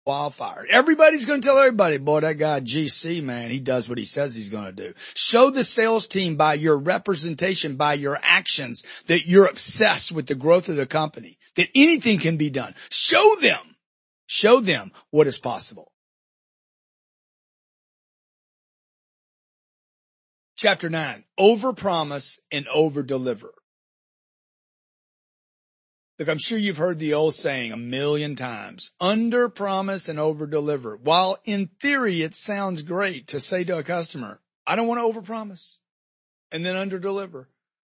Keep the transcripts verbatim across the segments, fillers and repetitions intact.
wildfire. Everybody's going to tell everybody, boy, that guy G C, man, he does what he says he's going to do. Show the sales team by your representation, by your actions, that you're obsessed with the growth of the company, that anything can be done. Show them, show them what is possible. Chapter nine, overpromise and overdeliver. Look, I'm sure you've heard the old saying a million times, under promise and over deliver. While in theory, it sounds great to say to a customer, I don't want to over promise and then under deliver.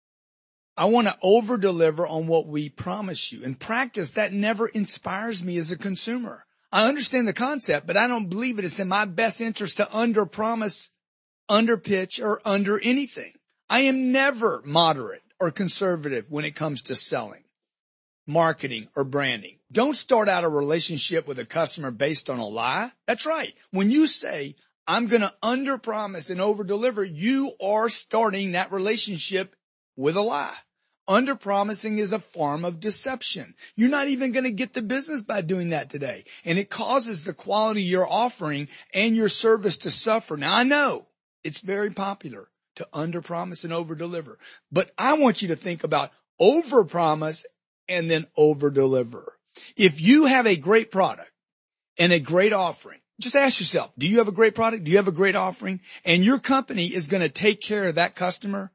I want to over deliver on what we promise you. In practice, that never inspires me as a consumer. I understand the concept, but I don't believe it is in my best interest to under promise, under pitch, or under anything. I am never moderate or conservative when it comes to selling, marketing, or branding. Don't start out a relationship with a customer based on a lie. That's right. When you say, I'm going to underpromise and overdeliver, you are starting that relationship with a lie. Underpromising is a form of deception. You're not even going to get the business by doing that today. And it causes the quality you're offering and your service to suffer. Now, I know it's very popular to underpromise and overdeliver, but I want you to think about overpromise and then over-deliver. If you have a great product and a great offering, just ask yourself, do you have a great product? Do you have a great offering? And your company is going to take care of that customer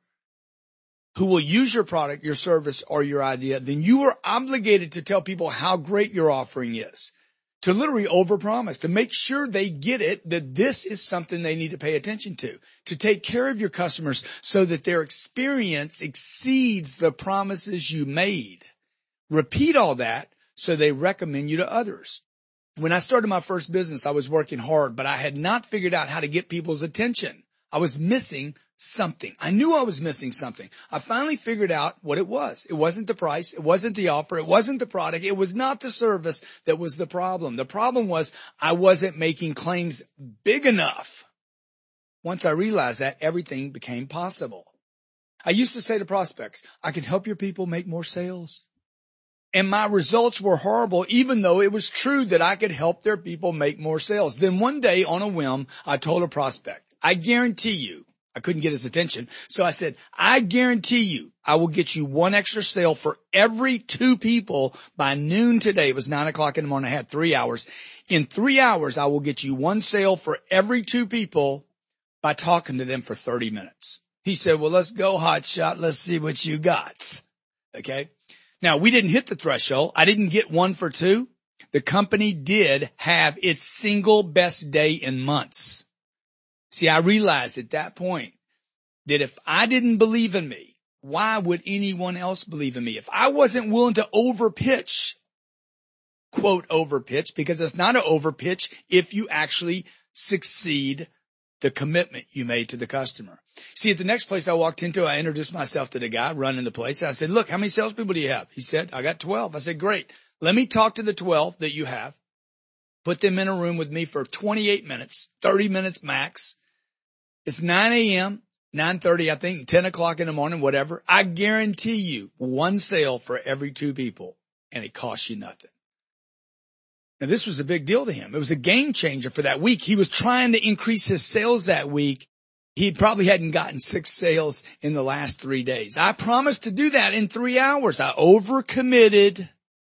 who will use your product, your service, or your idea. Then you are obligated to tell people how great your offering is, to literally overpromise, to make sure they get it, that this is something they need to pay attention to, to take care of your customers so that their experience exceeds the promises you made. Repeat all that so they recommend you to others. When I started my first business, I was working hard, but I had not figured out how to get people's attention. I was missing something. I knew I was missing something. I finally figured out what it was. It wasn't the price. It wasn't the offer. It wasn't the product. It was not the service that was the problem. The problem was I wasn't making claims big enough. Once I realized that, everything became possible. I used to say to prospects, I can help your people make more sales. And my results were horrible, even though it was true that I could help their people make more sales. Then one day on a whim, I told a prospect, I guarantee you, I couldn't get his attention. So I said, I guarantee you, I will get you one extra sale for every two people by noon today. It was nine o'clock in the morning. I had three hours. In three hours, I will get you one sale for every two people by talking to them for thirty minutes. He said, well, let's go, hot shot. Let's see what you got. Okay. Now, we didn't hit the threshold. I didn't get one for two. The company did have its single best day in months. See, I realized at that point that if I didn't believe in me, why would anyone else believe in me? If I wasn't willing to overpitch, quote, overpitch, because it's not an overpitch if you actually succeed the commitment you made to the customer. See, at the next place I walked into, I introduced myself to the guy running the place. And I said, look, how many salespeople do you have? He said, I got twelve. I said, great. Let me talk to the twelve that you have. Put them in a room with me for twenty-eight minutes, thirty minutes max. It's nine a.m., nine thirty, I think, ten o'clock in the morning, whatever. I guarantee you one sale for every two people, and it costs you nothing. Now, this was a big deal to him. It was a game changer for that week. He was trying to increase his sales that week. He probably hadn't gotten six sales in the last three days. I promised to do that in three hours. I overcommitted.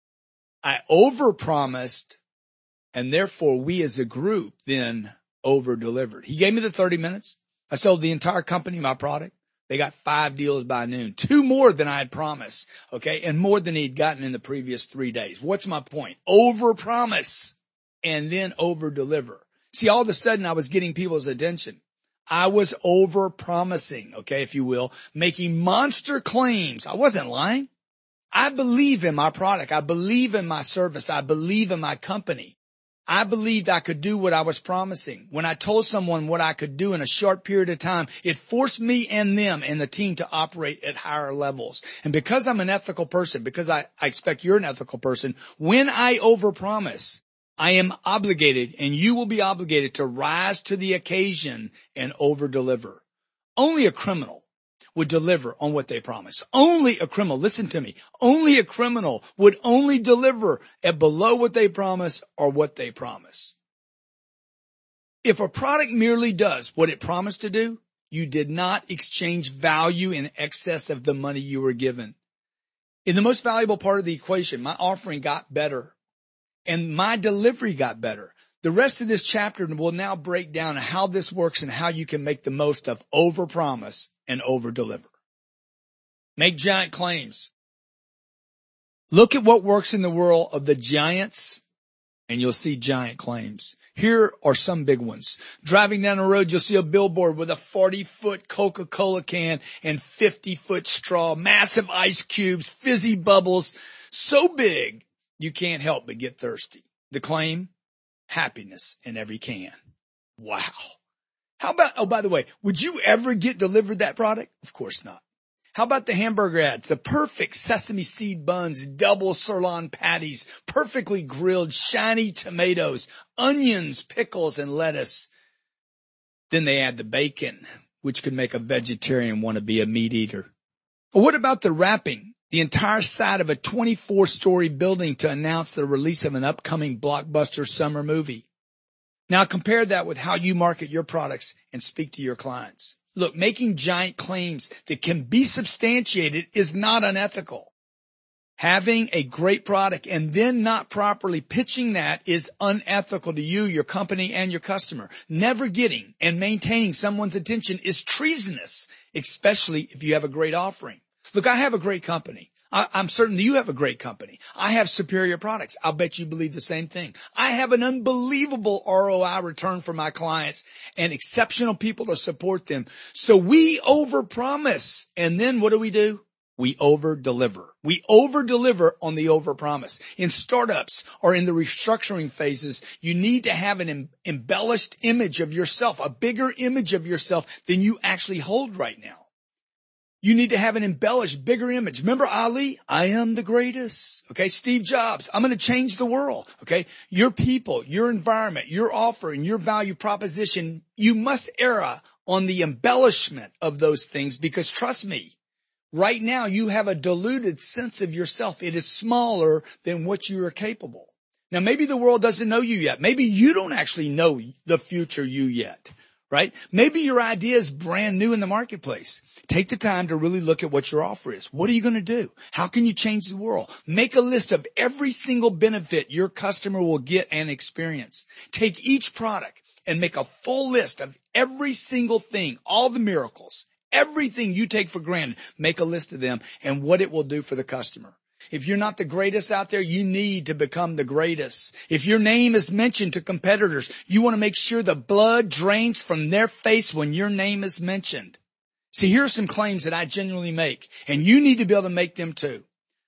I overpromised. And therefore, we as a group then over-delivered. He gave me the thirty minutes. I sold the entire company my product. They got five deals by noon, two more than I had promised, okay, and more than he'd gotten in the previous three days. What's my point? Overpromise and then over-deliver. See, all of a sudden I was getting people's attention. I was over-promising, okay, if you will, making monster claims. I wasn't lying. I believe in my product. I believe in my service. I believe in my company. I believed I could do what I was promising. When I told someone what I could do in a short period of time, it forced me and them and the team to operate at higher levels. And because I'm an ethical person, because I, I expect you're an ethical person, when I overpromise, I am obligated, and you will be obligated to rise to the occasion and overdeliver. Only a criminal would deliver on what they promise. Only a criminal, listen to me, only a criminal would only deliver at below what they promise or what they promise. If a product merely does what it promised to do, you did not exchange value in excess of the money you were given. In the most valuable part of the equation, my offering got better and my delivery got better. The rest of this chapter will now break down how this works and how you can make the most of overpromise and overdeliver. Make giant claims. Look at what works in the world of the giants and you'll see giant claims. Here are some big ones. Driving down the road, you'll see a billboard with a forty foot Coca-Cola can and fifty foot straw, massive ice cubes, fizzy bubbles, so big you can't help but get thirsty. The claim? Happiness in every can. Wow. How about, oh, by the way, would you ever get delivered that product? Of course not. How about the hamburger ads? The perfect sesame seed buns, double sirloin patties, perfectly grilled, shiny tomatoes, onions, pickles, and lettuce. Then they add the bacon, which could make a vegetarian want to be a meat eater. Or what about the wrapping? The entire side of a twenty-four story building to announce the release of an upcoming blockbuster summer movie. Now compare that with how you market your products and speak to your clients. Look, making giant claims that can be substantiated is not unethical. Having a great product and then not properly pitching that is unethical to you, your company, and your customer. Never getting and maintaining someone's attention is treasonous, especially if you have a great offering. Look, I have a great company. I, I'm certain that you have a great company. I have superior products. I'll bet you believe the same thing. I have an unbelievable R O I return for my clients and exceptional people to support them. So we overpromise. And then what do we do? We over-deliver. We over-deliver on the overpromise. In startups or in the restructuring phases, you need to have an em- embellished image of yourself, a bigger image of yourself than you actually hold right now. You need to have an embellished, bigger image. Remember Ali? I am the greatest. Okay. Steve Jobs. I'm going to change the world. Okay. Your people, your environment, your offer, and your value proposition, you must err on the embellishment of those things because trust me, right now you have a diluted sense of yourself. It is smaller than what you are capable. Now maybe the world doesn't know you yet. Maybe you don't actually know the future you yet. Right? Maybe your idea is brand new in the marketplace. Take the time to really look at what your offer is. What are you going to do? How can you change the world? Make a list of every single benefit your customer will get and experience. Take each product and make a full list of every single thing, all the miracles, everything you take for granted. Make a list of them and what it will do for the customer. If you're not the greatest out there, you need to become the greatest. If your name is mentioned to competitors, you want to make sure the blood drains from their face when your name is mentioned. See, here are some claims that I genuinely make, and you need to be able to make them too.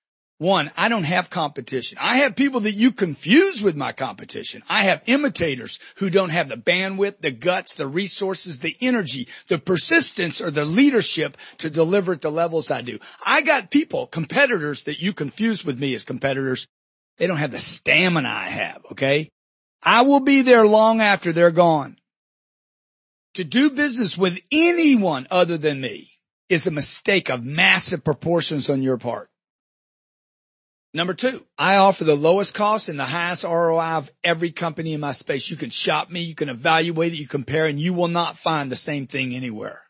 One, I don't have competition. I have people that you confuse with my competition. I have imitators who don't have the bandwidth, the guts, the resources, the energy, the persistence, or the leadership to deliver at the levels I do. I got people, competitors that you confuse with me as competitors. They don't have the stamina I have, okay? I will be there long after they're gone. To do business with anyone other than me is a mistake of massive proportions on your part. Number two, I offer the lowest cost and the highest R O I of every company in my space. You can shop me, you can evaluate it, you compare, and you will not find the same thing anywhere.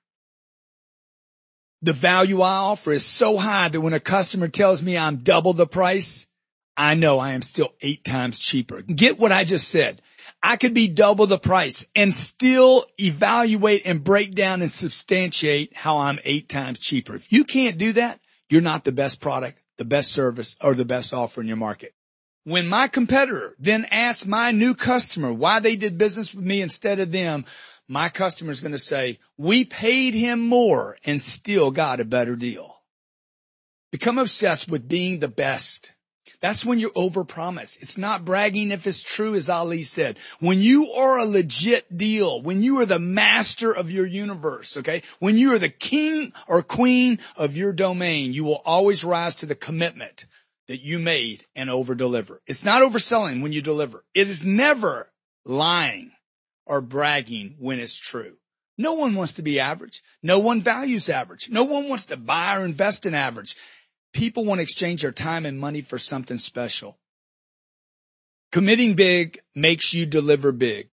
The value I offer is so high that when a customer tells me I'm double the price, I know I am still eight times cheaper. Get what I just said. I could be double the price and still evaluate and break down and substantiate how I'm eight times cheaper. If you can't do that, you're not the best product, the best service, or the best offer in your market. When my competitor then asks my new customer why they did business with me instead of them, my customer is going to say, we paid him more and still got a better deal. Become obsessed with being the best. That's when you overpromise. It's not bragging if it's true, as Ali said. When you are a legit deal, when you are the master of your universe, okay, when you are the king or queen of your domain, you will always rise to the commitment that you made and over-deliver. It's not overselling when you deliver. It is never lying or bragging when it's true. No one wants to be average. No one values average. No one wants to buy or invest in average. People want to exchange their time and money for something special. Committing big makes you deliver big.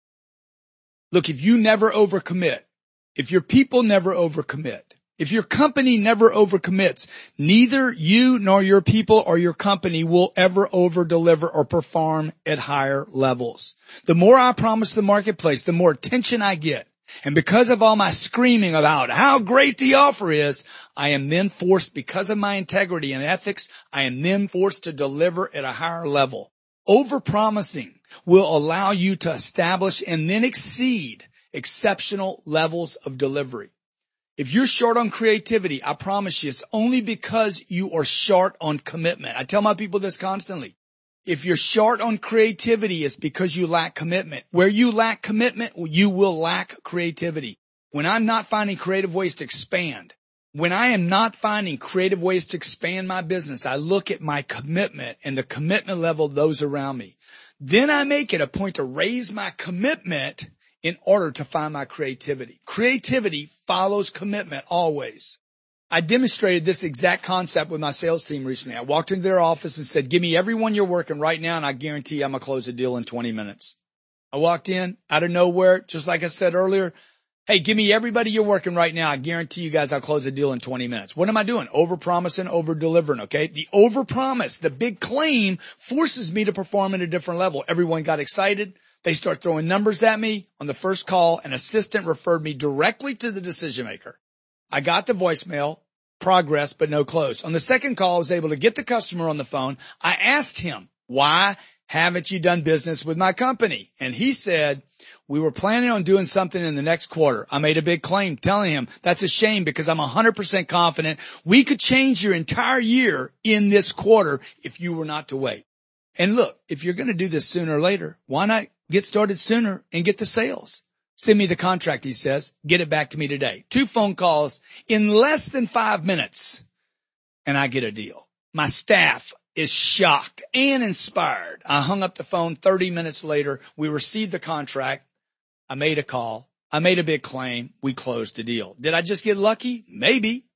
Look, if you never overcommit, if your people never overcommit, if your company never overcommits, neither you nor your people or your company will ever overdeliver or perform at higher levels. The more I promise the marketplace, the more attention I get. And because of all my screaming about how great the offer is, I am then forced, because of my integrity and ethics, I am then forced to deliver at a higher level. Overpromising will allow you to establish and then exceed exceptional levels of delivery. If you're short on creativity, I promise you it's only because you are short on commitment. I tell my people this constantly. If you're short on creativity, it's because you lack commitment. Where you lack commitment, you will lack creativity. When I'm not finding creative ways to expand, when I am not finding creative ways to expand my business, I look at my commitment and the commitment level of those around me. Then I make it a point to raise my commitment in order to find my creativity. Creativity follows commitment always. I demonstrated this exact concept with my sales team recently. I walked into their office and said, give me everyone you're working right now, and I guarantee I'm going to close a deal in twenty minutes. I walked in out of nowhere, just like I said earlier. Hey, give me everybody you're working right now. I guarantee you guys I'll close a deal in twenty minutes. What am I doing? Over-promising, over-delivering, okay? The over-promise, the big claim, forces me to perform at a different level. Everyone got excited. They start throwing numbers at me. On the first call, an assistant referred me directly to the decision maker. I got the voicemail, progress, but no close. On the second call, I was able to get the customer on the phone. I asked him, why haven't you done business with my company? And he said, we were planning on doing something in the next quarter. I made a big claim telling him that's a shame because I'm one hundred percent confident we could change your entire year in this quarter if you were not to wait. And look, if you're going to do this sooner or later, why not get started sooner and get the sales? Send me the contract, he says. Get it back to me today. Two phone calls in less than five minutes, and I get a deal. My staff is shocked and inspired. I hung up the phone. thirty minutes later, we received the contract. I made a call. I made a big claim. We closed the deal. Did I just get lucky? Maybe.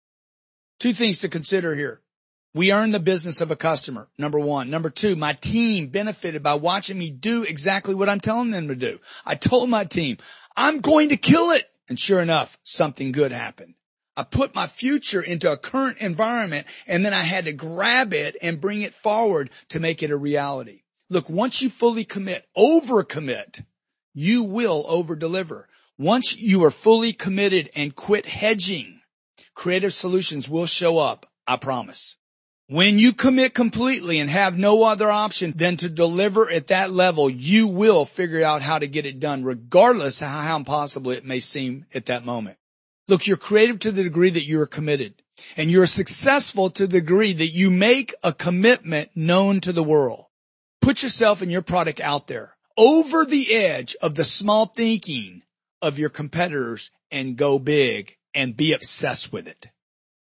Two things to consider here. We earned the business of a customer, number one. Number two, my team benefited by watching me do exactly what I'm telling them to do. I told my team, I'm going to kill it. And sure enough, something good happened. I put my future into a current environment, and then I had to grab it and bring it forward to make it a reality. Look, once you fully commit, overcommit, you will overdeliver. Once you are fully committed and quit hedging, creative solutions will show up, I promise. When you commit completely and have no other option than to deliver at that level, you will figure out how to get it done, regardless of how impossible it may seem at that moment. Look, you're creative to the degree that you are committed, and you're successful to the degree that you make a commitment known to the world. Put yourself and your product out there, over the edge of the small thinking of your competitors, and go big and be obsessed with it.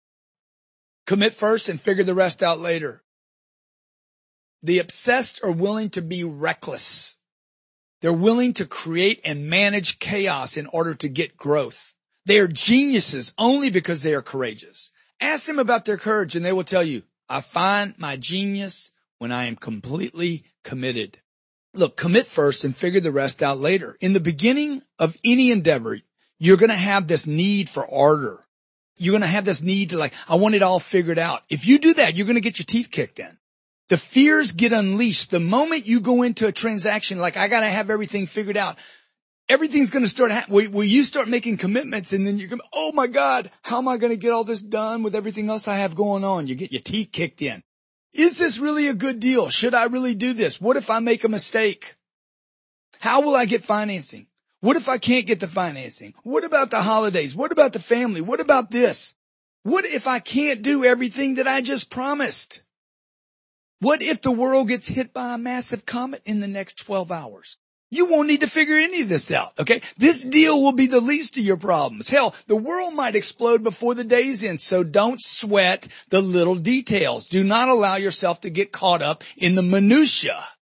Commit first and figure the rest out later. The obsessed are willing to be reckless. They're willing to create and manage chaos in order to get growth. They are geniuses only because they are courageous. Ask them about their courage and they will tell you, I find my genius when I am completely committed. Look, commit first and figure the rest out later. In the beginning of any endeavor, you're going to have this need for ardor. You're going to have this need to like, I want it all figured out. If you do that, you're going to get your teeth kicked in. The fears get unleashed. The moment you go into a transaction, like I got to have everything figured out, everything's going to start happening where you start making commitments and then you're going to, oh my God, how am I going to get all this done with everything else I have going on? You get your teeth kicked in. Is this really a good deal? Should I really do this? What if I make a mistake? How will I get financing? What if I can't get the financing? What about the holidays? What about the family? What about this? What if I can't do everything that I just promised? What if the world gets hit by a massive comet in the next twelve hours? You won't need to figure any of this out, okay? This deal will be the least of your problems. Hell, the world might explode before the day's end, so don't sweat the little details. Do not allow yourself to get caught up in the minutia.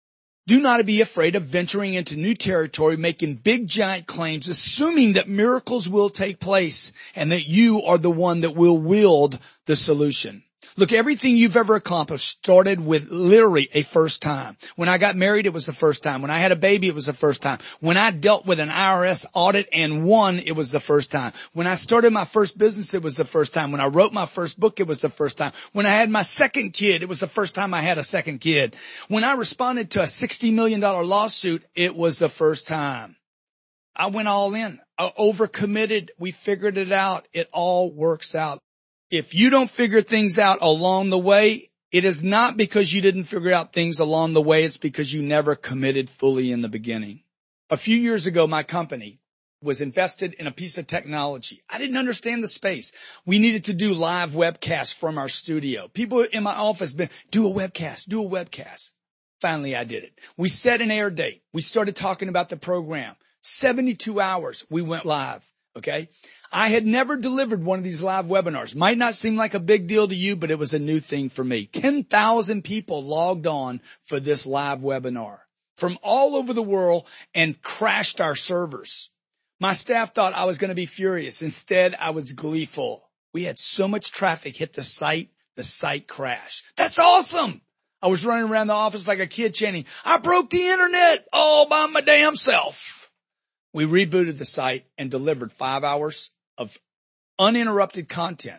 Do not be afraid of venturing into new territory, making big giant claims, assuming that miracles will take place and that you are the one that will wield the solution. Look, everything you've ever accomplished started with literally a first time. When I got married, it was the first time. When I had a baby, it was the first time. When I dealt with an I R S audit and won, it was the first time. When I started my first business, it was the first time. When I wrote my first book, it was the first time. When I had my second kid, it was the first time I had a second kid. When I responded to a sixty million dollars lawsuit, it was the first time. I went all in. I overcommitted. We figured it out. It all works out. If you don't figure things out along the way, it is not because you didn't figure out things along the way. It's because you never committed fully in the beginning. A few years ago, my company was invested in a piece of technology. I didn't understand the space. We needed to do live webcasts from our studio. People in my office been, do a webcast, do a webcast. Finally, I did it. We set an air date. We started talking about the program. seventy-two hours, we went live. Okay. I had never delivered one of these live webinars. Might not seem like a big deal to you, but it was a new thing for me. ten thousand people logged on for this live webinar from all over the world and crashed our servers. My staff thought I was going to be furious. Instead, I was gleeful. We had so much traffic hit the site, the site crashed. That's awesome. I was running around the office like a kid chanting, I broke the internet all by my damn self. We rebooted the site and delivered five hours of uninterrupted content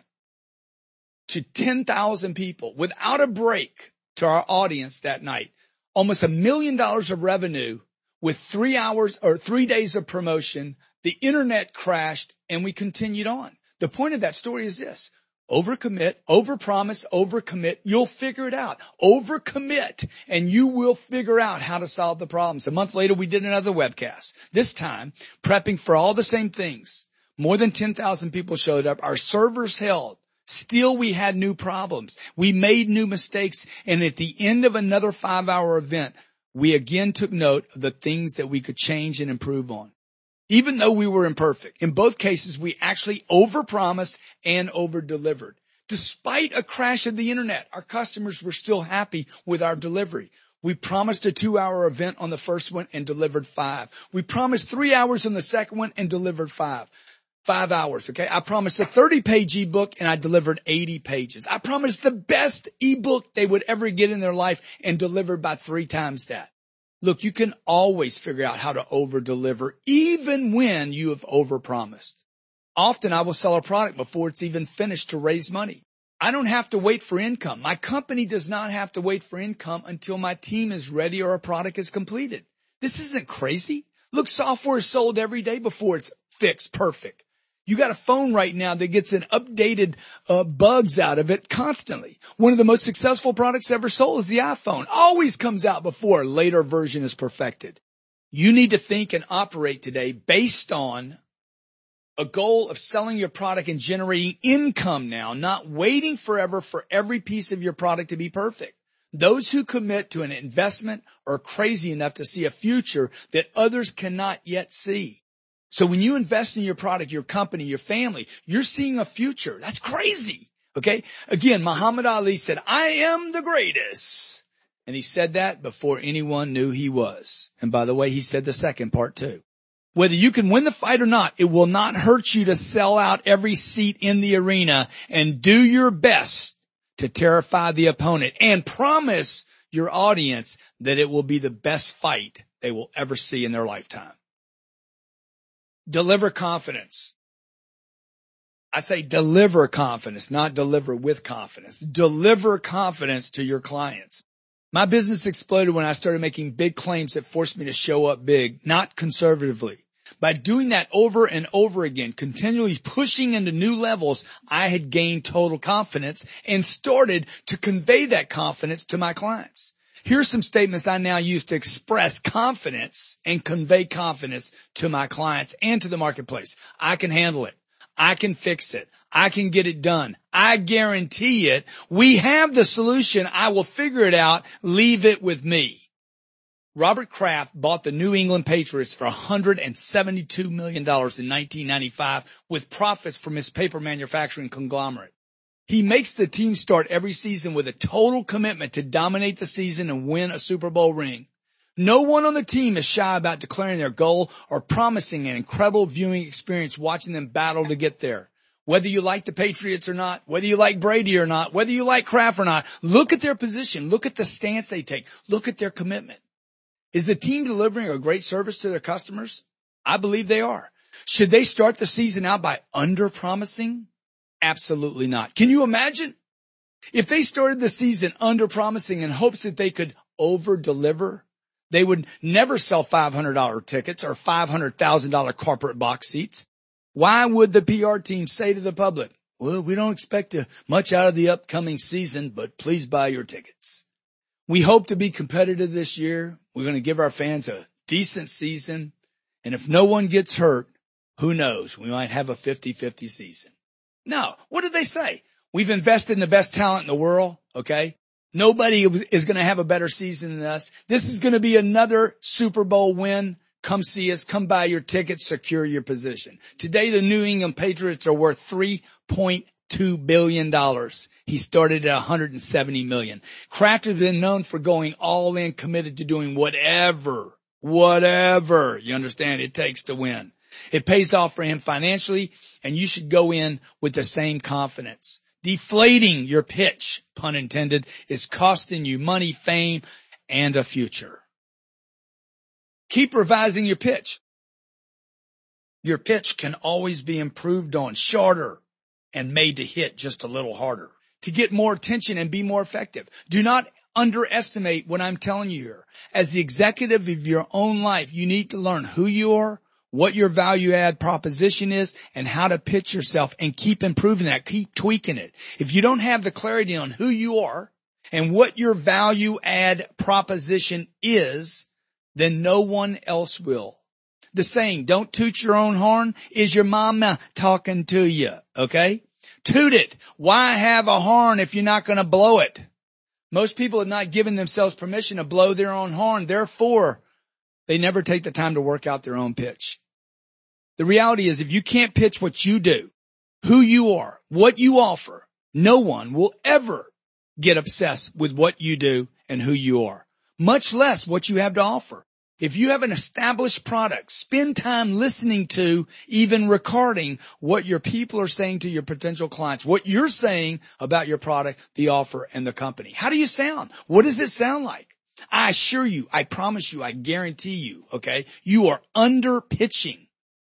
to ten thousand people without a break to our audience that night. Almost a million dollars of revenue with three hours or three days of promotion. The internet crashed and we continued on. The point of that story is this. Overcommit, overpromise, overcommit. You'll figure it out. Overcommit and you will figure out how to solve the problems. A month later, we did another webcast. This time, prepping for all the same things. More than ten thousand people showed up. Our servers held. Still, we had new problems. We made new mistakes. And at the end of another five-hour event, we again took note of the things that we could change and improve on. Even though we were imperfect, in both cases, we actually overpromised and overdelivered. Despite a crash of the internet, our customers were still happy with our delivery. We promised a two-hour event on the first one and delivered five. We promised three hours on the second one and delivered five. Five hours, okay? I promised a thirty-page ebook and I delivered eighty pages. I promised the best ebook they would ever get in their life and delivered by three times that. Look, you can always figure out how to over-deliver even when you have overpromised. Often I will sell a product before it's even finished to raise money. I don't have to wait for income. My company does not have to wait for income until my team is ready or a product is completed. This isn't crazy. Look, software is sold every day before it's fixed perfect. You got a phone right now that gets an updated uh, bugs out of it constantly. One of the most successful products ever sold is the iPhone. Always comes out before a later version is perfected. You need to think and operate today based on a goal of selling your product and generating income now, not waiting forever for every piece of your product to be perfect. Those who commit to an investment are crazy enough to see a future that others cannot yet see. So when you invest in your product, your company, your family, you're seeing a future. That's crazy. Okay. Again, Muhammad Ali said, I am the greatest. And he said that before anyone knew he was. And by the way, he said the second part too. Whether you can win the fight or not, it will not hurt you to sell out every seat in the arena and do your best to terrify the opponent and promise your audience that it will be the best fight they will ever see in their lifetime. Deliver confidence. I say deliver confidence, not deliver with confidence. Deliver confidence to your clients. My business exploded when I started making big claims that forced me to show up big, not conservatively. By doing that over and over again, continually pushing into new levels, I had gained total confidence and started to convey that confidence to my clients. Here's some statements I now use to express confidence and convey confidence to my clients and to the marketplace. I can handle it. I can fix it. I can get it done. I guarantee it. We have the solution. I will figure it out. Leave it with me. Robert Kraft bought the New England Patriots for one hundred seventy-two million dollars in nineteen ninety-five with profits from his paper manufacturing conglomerate. He makes the team start every season with a total commitment to dominate the season and win a Super Bowl ring. No one on the team is shy about declaring their goal or promising an incredible viewing experience watching them battle to get there. Whether you like the Patriots or not, whether you like Brady or not, whether you like Kraft or not, look at their position. Look at the stance they take. Look at their commitment. Is the team delivering a great service to their customers? I believe they are. Should they start the season out by under-promising? Absolutely not. Can you imagine? If they started the season under-promising in hopes that they could over-deliver, they would never sell five hundred dollars tickets or five hundred thousand dollars corporate box seats. Why would the P R team say to the public, well, we don't expect to, much out of the upcoming season, but please buy your tickets. We hope to be competitive this year. We're going to give our fans a decent season. And if no one gets hurt, who knows? We might have a fifty-fifty season. No. What did they say? We've invested in the best talent in the world. Okay. Nobody is going to have a better season than us. This is going to be another Super Bowl win. Come see us. Come buy your tickets. Secure your position. Today, the New England Patriots are worth three point two billion dollars. He started at one hundred seventy million dollars. Kraft has been known for going all in, committed to doing whatever, whatever, you understand, it takes to win. It pays off for him financially, and you should go in with the same confidence. Deflating your pitch, pun intended, is costing you money, fame, and a future. Keep revising your pitch. Your pitch can always be improved on, shorter, and made to hit just a little harder to get more attention and be more effective. Do not underestimate what I'm telling you here. As the executive of your own life, you need to learn who you are, what your value add proposition is, and how to pitch yourself, and keep improving that, keep tweaking it. If you don't have the clarity on who you are and what your value add proposition is, then no one else will. The saying, don't toot your own horn, is your mama talking to you, okay? Toot it. Why have a horn if you're not going to blow it? Most people have not given themselves permission to blow their own horn. Therefore, they never take the time to work out their own pitch. The reality is, if you can't pitch what you do, who you are, what you offer, no one will ever get obsessed with what you do and who you are, much less what you have to offer. If you have an established product, spend time listening to, even recording what your people are saying to your potential clients, what you're saying about your product, the offer, and the company. How do you sound? What does it sound like? I assure you, I promise you, I guarantee you, okay, you are under pitching,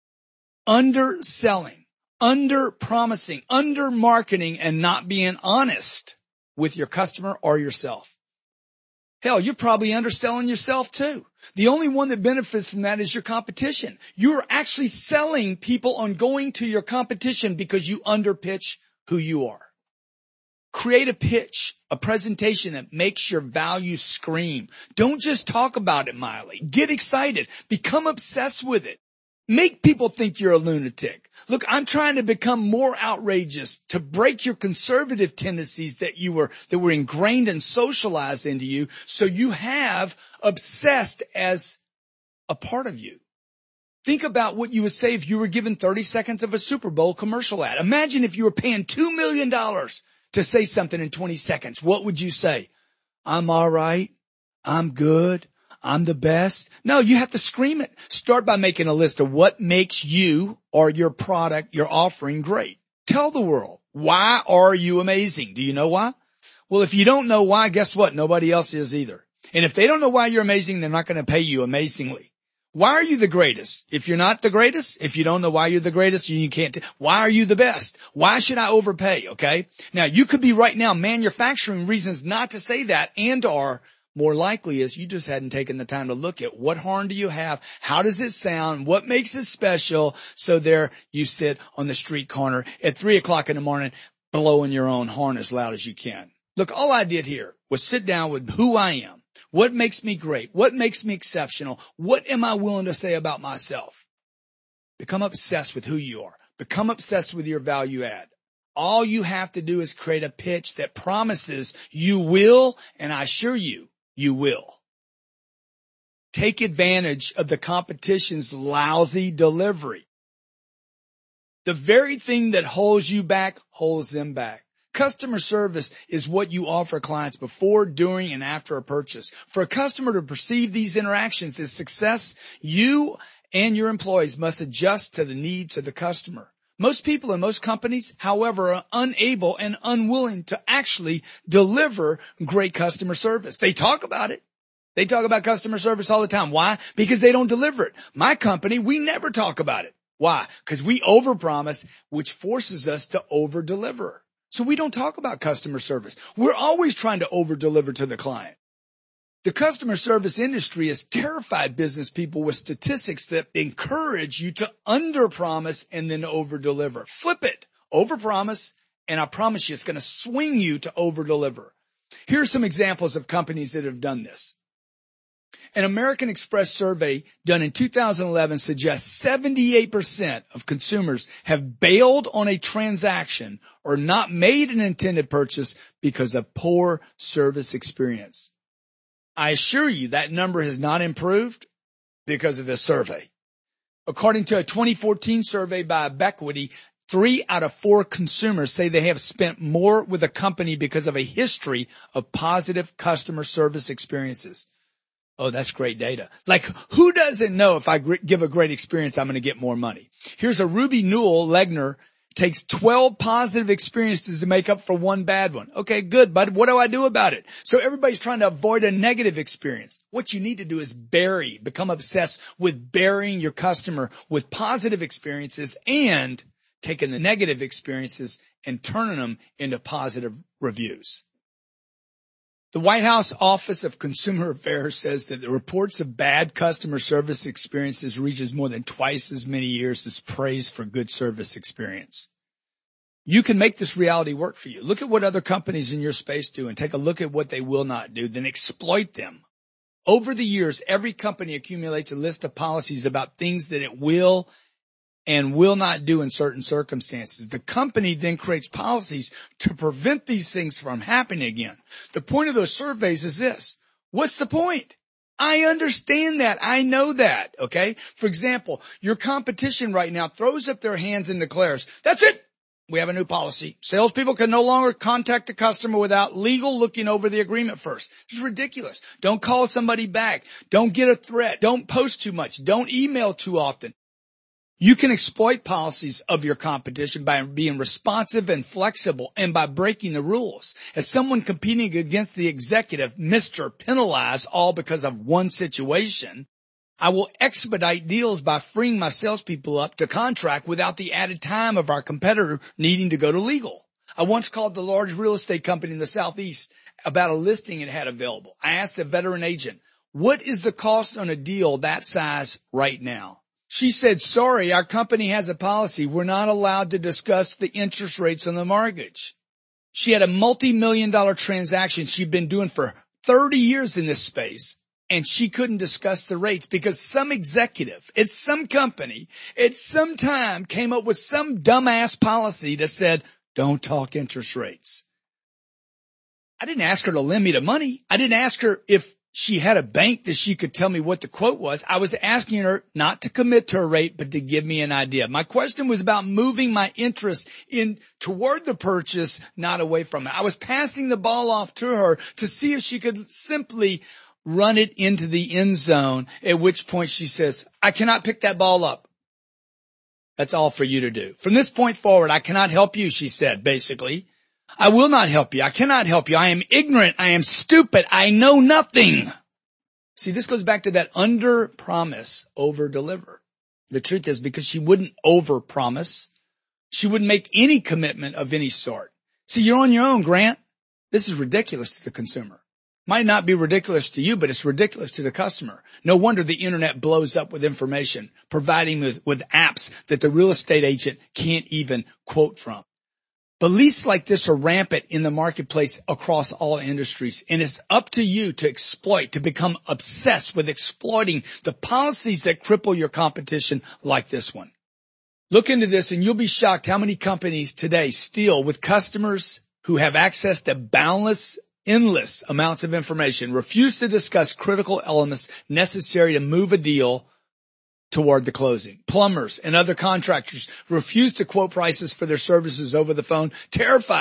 underselling, under promising, under marketing, and not being honest with your customer or yourself. Hell, you're probably underselling yourself too. The only one that benefits from that is your competition. You're actually selling people on going to your competition because you underpitch who you are. Create a pitch, a presentation that makes your value scream. Don't just talk about it mildly. Get excited. Become obsessed with it. Make people think you're a lunatic. Look, I'm trying to become more outrageous, to break your conservative tendencies that you were, that were ingrained and socialized into you, so you have obsessed as a part of you. Think about what you would say if you were given thirty seconds of a Super Bowl commercial ad. Imagine if you were paying two million dollars to say something in twenty seconds. What would you say? I'm all right. I'm good. I'm the best. No, you have to scream it. Start by making a list of what makes you or your product, your offering great. Tell the world, why are you amazing? Do you know why? Well, if you don't know why, guess what? Nobody else is either. And if they don't know why you're amazing, they're not going to pay you amazingly. Why are you the greatest? If you're not the greatest, if you don't know why you're the greatest, you can't. T- why are you the best? Why should I overpay? Okay. Now you could be right now manufacturing reasons not to say that, and are more likely is you just hadn't taken the time to look at what horn do you have? How does it sound? What makes it special? So there you sit on the street corner at three o'clock in the morning, blowing your own horn as loud as you can. Look, all I did here was sit down with who I am. What makes me great? What makes me exceptional? What am I willing to say about myself? Become obsessed with who you are. Become obsessed with your value add. All you have to do is create a pitch that promises you will, and I assure you, you will. Take advantage of the competition's lousy delivery. The very thing that holds you back holds them back. Customer service is what you offer clients before, during, and after a purchase. For a customer to perceive these interactions as success, you and your employees must adjust to the needs of the customer. Most people in most companies, however, are unable and unwilling to actually deliver great customer service. They talk about it. They talk about customer service all the time. Why? Because they don't deliver it. My company, we never talk about it. Why? Because we overpromise, which forces us to overdeliver. So we don't talk about customer service. We're always trying to overdeliver to the client. The customer service industry has terrified business people with statistics that encourage you to underpromise and then overdeliver. Flip it. Overpromise, and I promise you it's going to swing you to overdeliver. Here are some examples of companies that have done this. An American Express survey done in two thousand eleven suggests seventy-eight percent of consumers have bailed on a transaction or not made an intended purchase because of poor service experience. I assure you that number has not improved because of this survey. According to a twenty fourteen survey by Bequity, three out of four consumers say they have spent more with a company because of a history of positive customer service experiences. Oh, that's great data. Like, who doesn't know if I give a great experience, I'm going to get more money? Here's a Ruby Newell Legner takes twelve positive experiences to make up for one bad one. Okay, good, but what do I do about it? So everybody's trying to avoid a negative experience. What you need to do is bury, become obsessed with burying your customer with positive experiences and taking the negative experiences and turning them into positive reviews. The White House Office of Consumer Affairs says that the reports of bad customer service experiences reaches more than twice as many years as praise for good service experience. You can make this reality work for you. Look at what other companies in your space do and take a look at what they will not do, then exploit them. Over the years, every company accumulates a list of policies about things that it will and will not do in certain circumstances. The company then creates policies to prevent these things from happening again. The point of those surveys is this. What's the point? I understand that. I know that. Okay. For example, your competition right now throws up their hands and declares, that's it. We have a new policy. Salespeople can no longer contact the customer without legal looking over the agreement first. It's ridiculous. Don't call somebody back. Don't get a threat. Don't post too much. Don't email too often. You can exploit policies of your competition by being responsive and flexible and by breaking the rules. As someone competing against the executive, Mister Penalize, all because of one situation, I will expedite deals by freeing my salespeople up to contract without the added time of our competitor needing to go to legal. I once called the large real estate company in the Southeast about a listing it had available. I asked the veteran agent, what is the cost on a deal that size right now? She said, sorry, our company has a policy. We're not allowed to discuss the interest rates on the mortgage. She had a multi-million dollar transaction she'd been doing for thirty years in this space, and she couldn't discuss the rates because some executive at some company at some time came up with some dumbass policy that said, don't talk interest rates. I didn't ask her to lend me the money. I didn't ask her if she had a bank that she could tell me what the quote was. I was asking her not to commit to a rate, but to give me an idea. My question was about moving my interest in toward the purchase, not away from it. I was passing the ball off to her to see if she could simply run it into the end zone, at which point she says, I cannot pick that ball up. That's all for you to do. From this point forward, I cannot help you, she said, basically. I will not help you. I cannot help you. I am ignorant. I am stupid. I know nothing. See, this goes back to that under promise, over deliver. The truth is because she wouldn't over promise, she wouldn't make any commitment of any sort. See, you're on your own, Grant. This is ridiculous to the consumer. Might not be ridiculous to you, but it's ridiculous to the customer. No wonder the internet blows up with information, providing with, with apps that the real estate agent can't even quote from. Beliefs like this are rampant in the marketplace across all industries, and it's up to you to exploit, to become obsessed with exploiting the policies that cripple your competition like this one. Look into this and you'll be shocked how many companies today steal with customers who have access to boundless, endless amounts of information, refuse to discuss critical elements necessary to move a deal toward the closing. Plumbers and other contractors refuse to quote prices for their services over the phone, terrified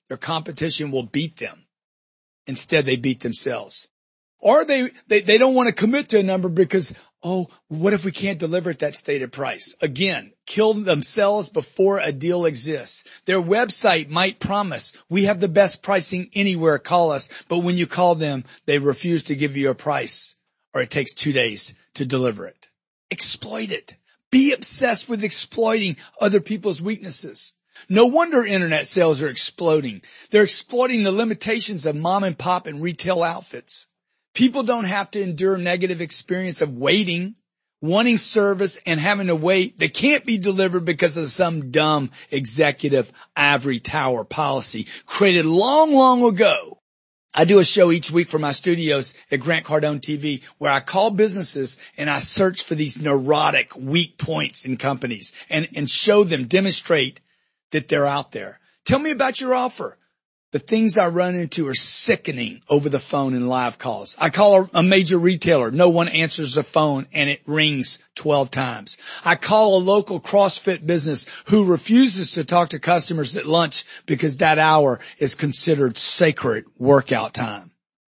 their competition will beat them. Instead, they beat themselves. Or they, they, they don't want to commit to a number because, oh, what if we can't deliver at that stated price? Again, kill themselves before a deal exists. Their website might promise, we have the best pricing anywhere, call us. But when you call them, they refuse to give you a price, or it takes two days to deliver it. Exploit it. Be obsessed with exploiting other people's weaknesses. No wonder internet sales are exploding. They're exploiting the limitations of mom and pop and retail outfits. People don't have to endure negative experience of waiting, wanting service, and having to wait that can't be delivered because of some dumb executive ivory tower policy created long, long ago. I do a show each week from my studios at Grant Cardone T V where I call businesses and I search for these neurotic weak points in companies and, and show them, demonstrate that they're out there. Tell me about your offer. The things I run into are sickening over the phone in live calls. I call a, a major retailer. No one answers the phone and it rings twelve times. I call a local CrossFit business who refuses to talk to customers at lunch because that hour is considered sacred workout time.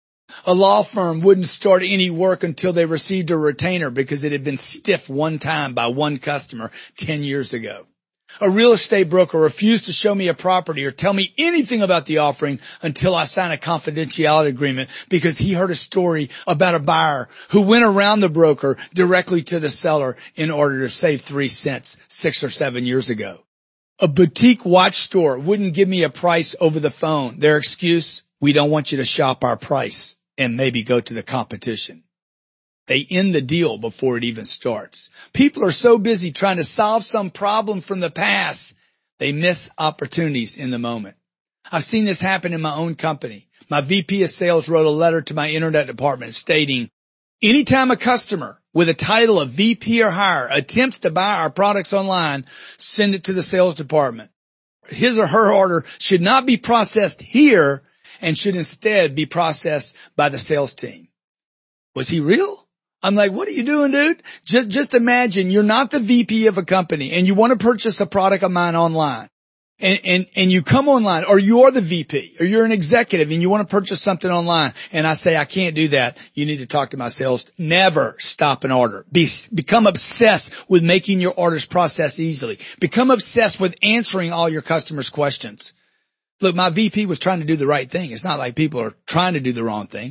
A law firm wouldn't start any work until they received a retainer because it had been stiffed one time by one customer ten years ago. A real estate broker refused to show me a property or tell me anything about the offering until I signed a confidentiality agreement because he heard a story about a buyer who went around the broker directly to the seller in order to save three cents six or seven years ago. A boutique watch store wouldn't give me a price over the phone. Their excuse, we don't want you to shop our price and maybe go to the competition. They end the deal before it even starts. People are so busy trying to solve some problem from the past, they miss opportunities in the moment. I've seen this happen in my own company. My V P of sales wrote a letter to my internet department stating, anytime a customer with a title of V P or higher attempts to buy our products online, send it to the sales department. His or her order should not be processed here and should instead be processed by the sales team. Was he real? I'm like, what are you doing, dude? Just, just imagine you're not the V P of a company and you want to purchase a product of mine online. And, and, and you come online, or you're the V P, or you're an executive and you want to purchase something online. And I say, I can't do that. You need to talk to my sales. Never stop an order. Be, become obsessed with making your orders process easily. Become obsessed with answering all your customers' questions. Look, my V P was trying to do the right thing. It's not like people are trying to do the wrong thing.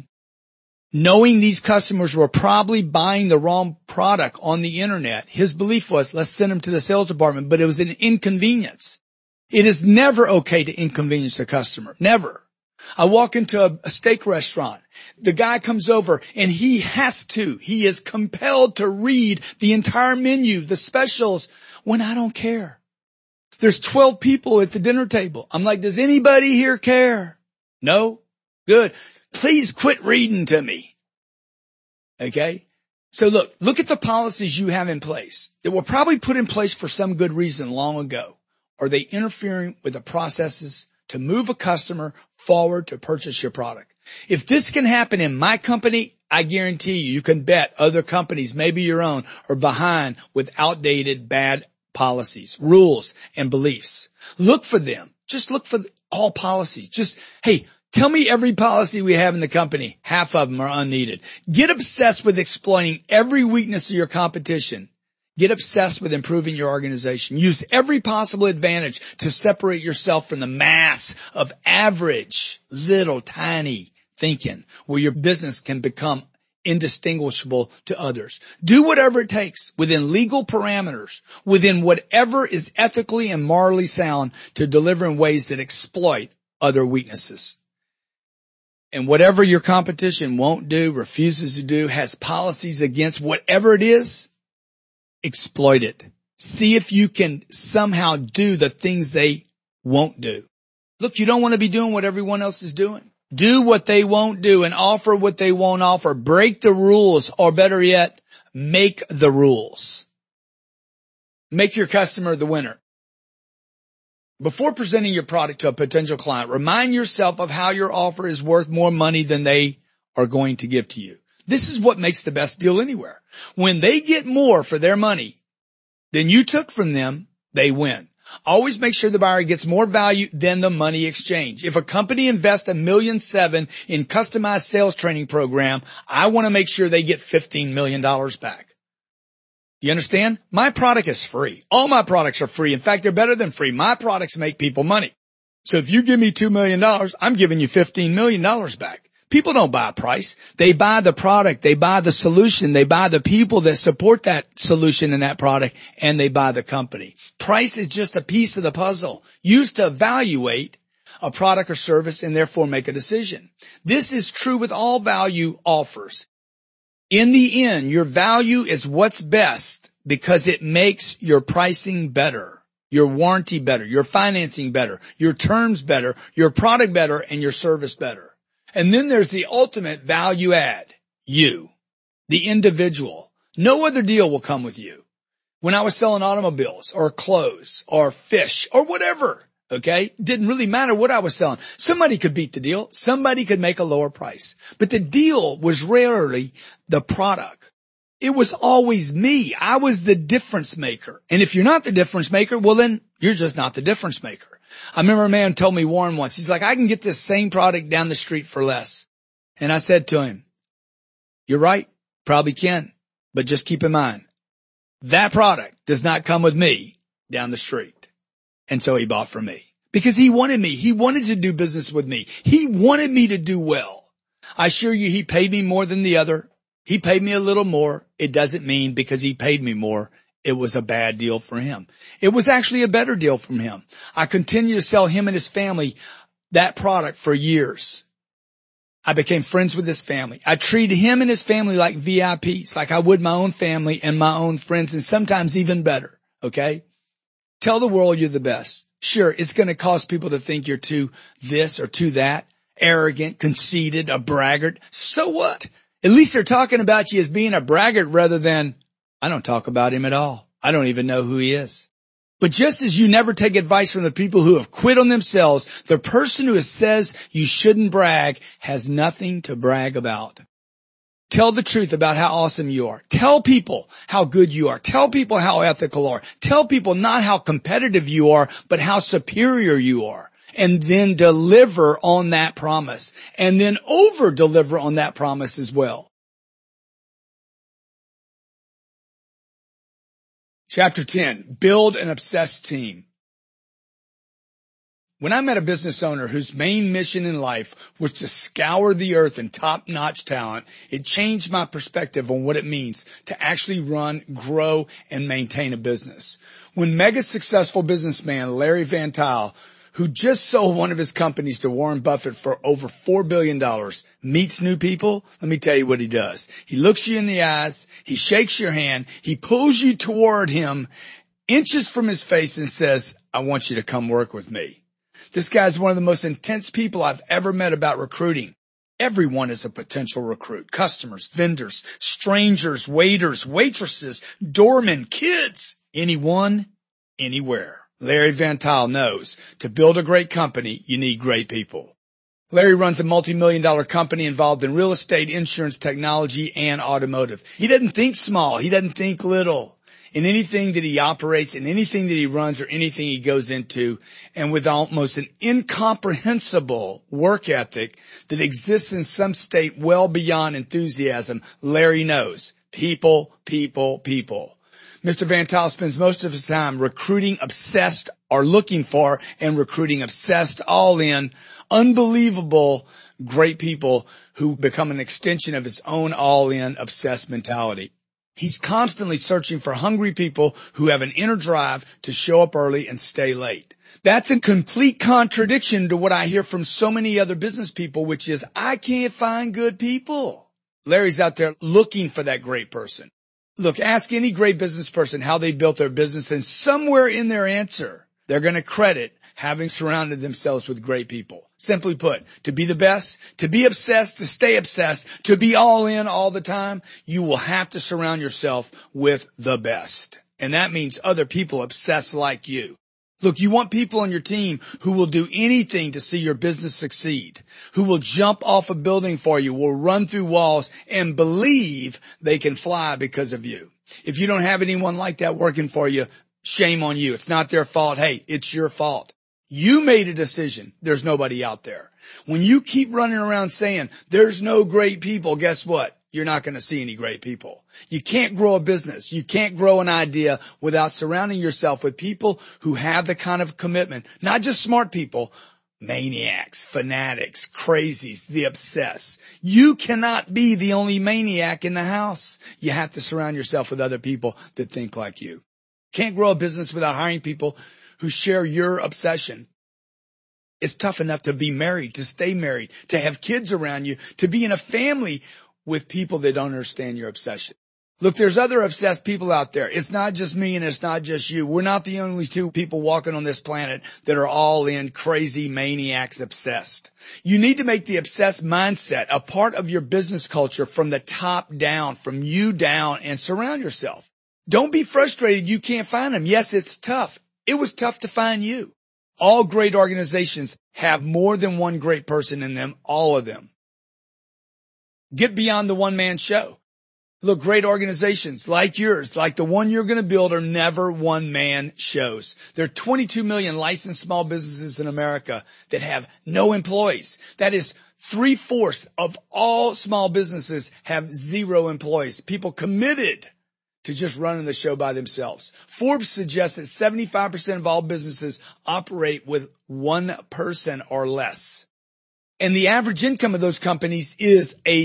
Knowing these customers were probably buying the wrong product on the internet, his belief was, let's send them to the sales department, but it was an inconvenience. It is never okay to inconvenience a customer. Never. I walk into a, a steak restaurant. The guy comes over and he has to, he is compelled to read the entire menu, the specials, when I don't care. There's twelve people at the dinner table. I'm like, does anybody here care? No? Good. Please quit reading to me. Okay? So look, look at the policies you have in place that were probably put in place for some good reason long ago. Are they interfering with the processes to move a customer forward to purchase your product? If this can happen in my company, I guarantee you, you can bet other companies, maybe your own, are behind with outdated bad policies, rules, and beliefs. Look for them. Just look for all policies. Just, hey, tell me every policy we have in the company. Half of them are unneeded. Get obsessed with exploiting every weakness of your competition. Get obsessed with improving your organization. Use every possible advantage to separate yourself from the mass of average, little, tiny thinking where your business can become indistinguishable to others. Do whatever it takes within legal parameters, within whatever is ethically and morally sound to deliver in ways that exploit other weaknesses. And whatever your competition won't do, refuses to do, has policies against, whatever it is, exploit it. See if you can somehow do the things they won't do. Look, you don't want to be doing what everyone else is doing. Do what they won't do and offer what they won't offer. Break the rules, or better yet, make the rules. Make your customer the winner. Before presenting your product to a potential client, remind yourself of how your offer is worth more money than they are going to give to you. This is what makes the best deal anywhere. When they get more for their money than you took from them, they win. Always make sure the buyer gets more value than the money exchange. If a company invests a million seven in customized sales training program, I want to make sure they get fifteen million dollars back. You understand? My product is free. All my products are free. In fact, they're better than free. My products make people money. So if you give me two million dollars, I'm giving you fifteen million dollars back. People don't buy a price. They buy the product. They buy the solution. They buy the people that support that solution and that product, and they buy the company. Price is just a piece of the puzzle used to evaluate a product or service and therefore make a decision. This is true with all value offers. In the end, your value is what's best because it makes your pricing better, your warranty better, your financing better, your terms better, your product better, and your service better. And then there's the ultimate value add, you, the individual. No other deal will come with you. When I was selling automobiles or clothes or fish or whatever, okay, didn't really matter what I was selling. Somebody could beat the deal. Somebody could make a lower price. But the deal was rarely the product. It was always me. I was the difference maker. And if you're not the difference maker, well, then you're just not the difference maker. I remember a man told me, Warren, once, he's like, I can get this same product down the street for less. And I said to him, you're right, probably can, but just keep in mind, that product does not come with me down the street. And so he bought from me because he wanted me. He wanted to do business with me. He wanted me to do well. I assure you, he paid me more than the other. He paid me a little more. It doesn't mean because he paid me more, it was a bad deal for him. It was actually a better deal from him. I continued to sell him and his family that product for years. I became friends with his family. I treated him and his family like V I Ps, like I would my own family and my own friends, and sometimes even better, okay? Tell the world you're the best. Sure, it's going to cause people to think you're too this or too that, arrogant, conceited, a braggart. So what? At least they're talking about you as being a braggart rather than, I don't talk about him at all. I don't even know who he is. But just as you never take advice from the people who have quit on themselves, the person who says you shouldn't brag has nothing to brag about. Tell the truth about how awesome you are. Tell people how good you are. Tell people how ethical you are. Tell people not how competitive you are, but how superior you are. And then deliver on that promise. And then over-deliver on that promise as well. Chapter ten, build an obsessed team. When I met a business owner whose main mission in life was to scour the earth in top-notch talent, it changed my perspective on what it means to actually run, grow, and maintain a business. When mega successful businessman Larry Van Tuyl, who just sold one of his companies to Warren Buffett for over four billion dollars, meets new people, let me tell you what he does. He looks you in the eyes, he shakes your hand, he pulls you toward him, inches from his face and says, I want you to come work with me. This guy's one of the most intense people I've ever met about recruiting. Everyone is a potential recruit. Customers, vendors, strangers, waiters, waitresses, doormen, kids, anyone, anywhere. Larry Van Tuyl knows to build a great company, you need great people. Larry runs a multi-million dollar company involved in real estate, insurance, technology, and automotive. He doesn't think small. He doesn't think little. In anything that he operates, in anything that he runs, or anything he goes into, and with almost an incomprehensible work ethic that exists in some state well beyond enthusiasm, Larry knows people, people, people. Mister Van Tuyl spends most of his time recruiting obsessed or looking for and recruiting obsessed all in unbelievable great people who become an extension of his own all in obsessed mentality. He's constantly searching for hungry people who have an inner drive to show up early and stay late. That's a complete contradiction to what I hear from so many other business people, which is, I can't find good people. Larry's out there looking for that great person. Look, ask any great business person how they built their business, and somewhere in their answer, they're going to credit having surrounded themselves with great people. Simply put, to be the best, to be obsessed, to stay obsessed, to be all in all the time, you will have to surround yourself with the best. And that means other people obsessed like you. Look, you want people on your team who will do anything to see your business succeed, who will jump off a building for you, will run through walls, and believe they can fly because of you. If you don't have anyone like that working for you, shame on you. It's not their fault. Hey, it's your fault. You made a decision. There's nobody out there. When you keep running around saying there's no great people, guess what? You're not going to see any great people. You can't grow a business. You can't grow an idea without surrounding yourself with people who have the kind of commitment, not just smart people, maniacs, fanatics, crazies, the obsessed. You cannot be the only maniac in the house. You have to surround yourself with other people that think like you. Can't grow a business without hiring people who share your obsession. It's tough enough to be married, to stay married, to have kids around you, to be in a family with people that don't understand your obsession. Look, there's other obsessed people out there. It's not just me and it's not just you. We're not the only two people walking on this planet that are all in crazy maniacs obsessed. You need to make the obsessed mindset a part of your business culture from the top down, from you down, and surround yourself. Don't be frustrated you can't find them. Yes, it's tough. It was tough to find you. All great organizations have more than one great person in them, all of them. Get beyond the one-man show. Look, great organizations like yours, like the one you're going to build, are never one-man shows. There are twenty-two million licensed small businesses in America that have no employees. That is three-fourths of all small businesses have zero employees. People committed to just running the show by themselves. Forbes suggests that seventy-five percent of all businesses operate with one person or less. And the average income of those companies is a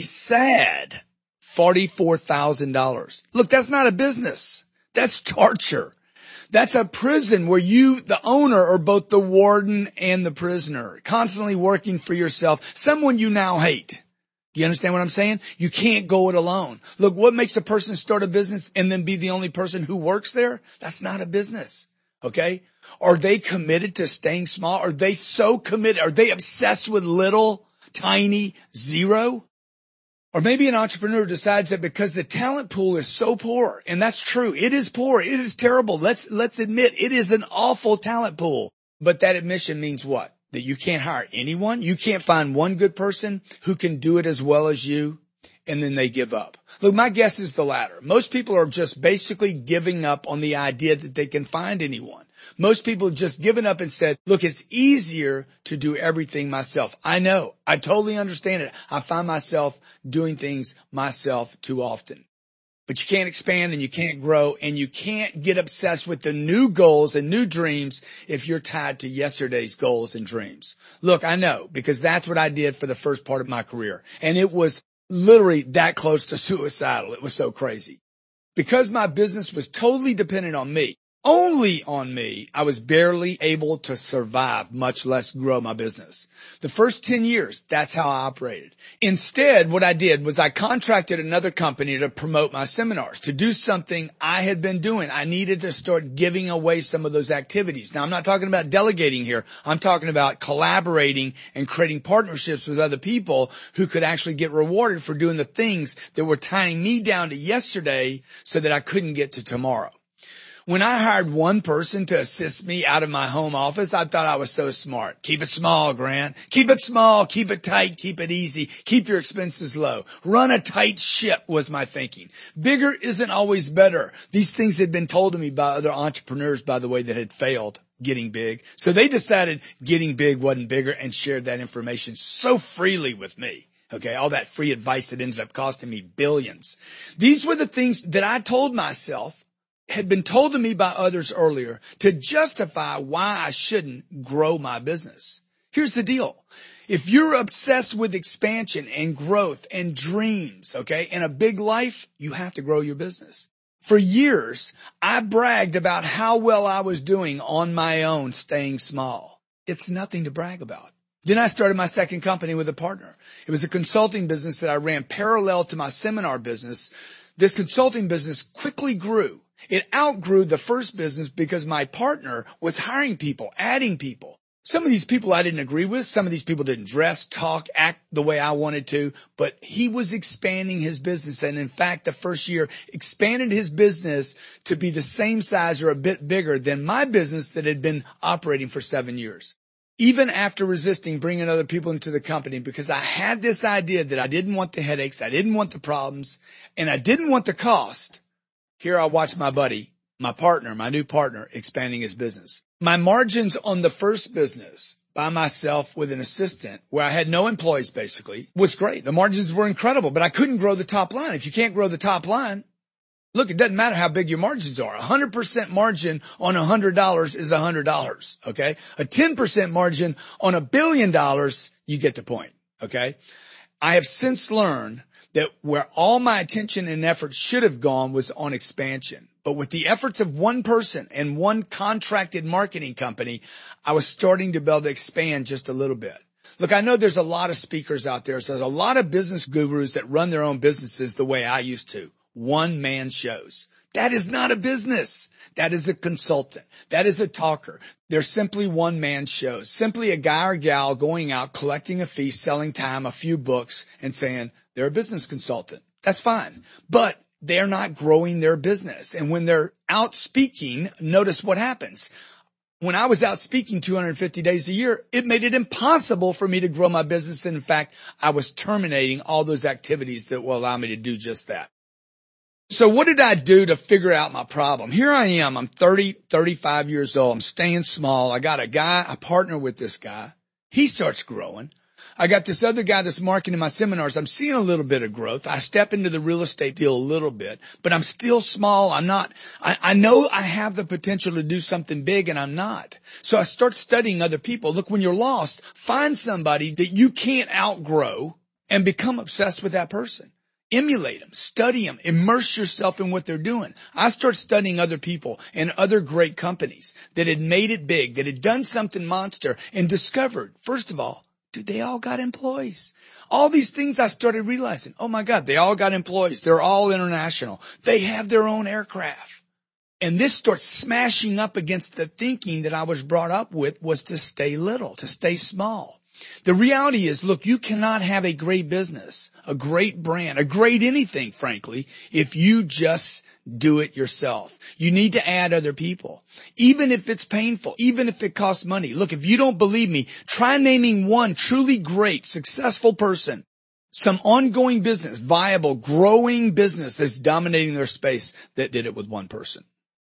sad forty-four thousand dollars. Look, that's not a business. That's torture. That's a prison where you, the owner, are both the warden and the prisoner, constantly working for yourself, someone you now hate. Do you understand what I'm saying? You can't go it alone. Look, what makes a person start a business and then be the only person who works there? That's not a business. Okay? Are they committed to staying small? Are they so committed? Are they obsessed with little, tiny, zero? Or maybe an entrepreneur decides that because the talent pool is so poor, and that's true. It is poor. It is terrible. Let's, let's admit it is an awful talent pool. But that admission means what? That you can't hire anyone. You can't find one good person who can do it as well as you, and then they give up. Look, my guess is the latter. Most people are just basically giving up on the idea that they can find anyone. Most people have just given up and said, look, it's easier to do everything myself. I know. I totally understand it. I find myself doing things myself too often. But you can't expand and you can't grow and you can't get obsessed with the new goals and new dreams if you're tied to yesterday's goals and dreams. Look, I know, because that's what I did for the first part of my career. And it was literally that close to suicidal. It was so crazy. Because my business was totally dependent on me, only on me, I was barely able to survive, much less grow my business. The first ten years, that's how I operated. Instead, what I did was I contracted another company to promote my seminars, to do something I had been doing. I needed to start giving away some of those activities. Now, I'm not talking about delegating here. I'm talking about collaborating and creating partnerships with other people who could actually get rewarded for doing the things that were tying me down to yesterday so that I couldn't get to tomorrow. When I hired one person to assist me out of my home office, I thought I was so smart. Keep it small, Grant. Keep it small. Keep it tight. Keep it easy. Keep your expenses low. Run a tight ship was my thinking. Bigger isn't always better. These things had been told to me by other entrepreneurs, by the way, that had failed getting big. So they decided getting big wasn't bigger and shared that information so freely with me. Okay, all that free advice that ended up costing me billions. These were the things that I told myself had been told to me by others earlier to justify why I shouldn't grow my business. Here's the deal. If you're obsessed with expansion and growth and dreams, okay, and a big life, you have to grow your business. For years, I bragged about how well I was doing on my own, staying small. It's nothing to brag about. Then I started my second company with a partner. It was a consulting business that I ran parallel to my seminar business. This consulting business quickly grew. It outgrew the first business because my partner was hiring people, adding people. Some of these people I didn't agree with. Some of these people didn't dress, talk, act the way I wanted to, but he was expanding his business. And in fact, the first year expanded his business to be the same size or a bit bigger than my business that had been operating for seven years. Even after resisting bringing other people into the company, because I had this idea that I didn't want the headaches, I didn't want the problems, and I didn't want the cost. Here I watched my buddy, My partner, my new partner, expanding his business. My margins on the first business by myself with an assistant where I had no employees basically was great. The margins were incredible, but I couldn't grow the top line. If you can't grow the top line, look, it doesn't matter how big your margins are. A hundred percent margin on a hundred dollars is a hundred dollars. Okay. A ten percent margin on a billion dollars, you get the point. Okay. I have since learned that where all my attention and effort should have gone was on expansion. But with the efforts of one person and one contracted marketing company, I was starting to be able to expand just a little bit. Look, I know there's a lot of speakers out there. So there's a lot of business gurus that run their own businesses the way I used to. One man shows. That is not a business. That is a consultant. That is a talker. They're simply one man shows. Simply a guy or gal going out, collecting a fee, selling time, a few books, and saying they're a business consultant. That's fine. But they're not growing their business. And when they're out speaking, notice what happens. When I was out speaking two hundred fifty days a year, it made it impossible for me to grow my business. And in fact, I was terminating all those activities that will allow me to do just that. So what did I do to figure out my problem? Here I am. I'm thirty, thirty-five years old. I'm staying small. I got a guy, I partner with this guy. He starts growing. I got this other guy that's marketing my seminars. I'm seeing a little bit of growth. I step into the real estate deal a little bit, but I'm still small. I'm not, I, I know I have the potential to do something big and I'm not. So I start studying other people. Look, when you're lost, find somebody that you can't outgrow and become obsessed with that person. Emulate them, study them, immerse yourself in what they're doing. I start studying other people and other great companies that had made it big, that had done something monster and discovered, first of all, dude, they all got employees. All these things I started realizing, oh my God, they all got employees. They're all international. They have their own aircraft. And this starts smashing up against the thinking that I was brought up with was to stay little, to stay small. The reality is, look, you cannot have a great business, a great brand, a great anything, frankly, if you just do it yourself. You need to add other people, even if it's painful, even if it costs money. Look, if you don't believe me, try naming one truly great, successful person, some ongoing business, viable, growing business that's dominating their space that did it with one person.